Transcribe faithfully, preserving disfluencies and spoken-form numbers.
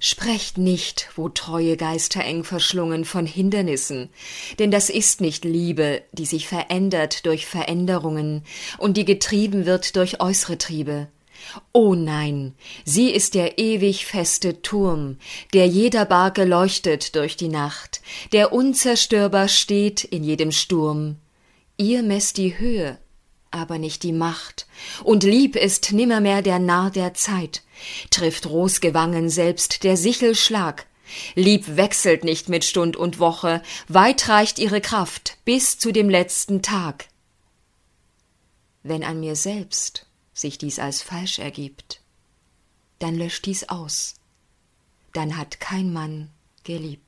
Sprecht nicht, wo treue Geister eng verschlungen, von Hindernissen, denn das ist nicht Liebe, die sich verändert durch Veränderungen und die getrieben wird durch äußere Triebe. O nein, sie ist der ewig feste Turm, der jeder Barke leuchtet durch die Nacht, der unzerstörbar steht in jedem Sturm. Ihr messt die Höhe, aber nicht die Macht, und lieb ist nimmermehr der Narr der Zeit, trifft Rosgewangen selbst der Sichelschlag. Lieb wechselt nicht mit Stund und Woche, weit reicht ihre Kraft bis zu dem letzten Tag. Wenn an mir selbst sich dies als falsch ergibt, dann löscht dies aus, dann hat kein Mann geliebt.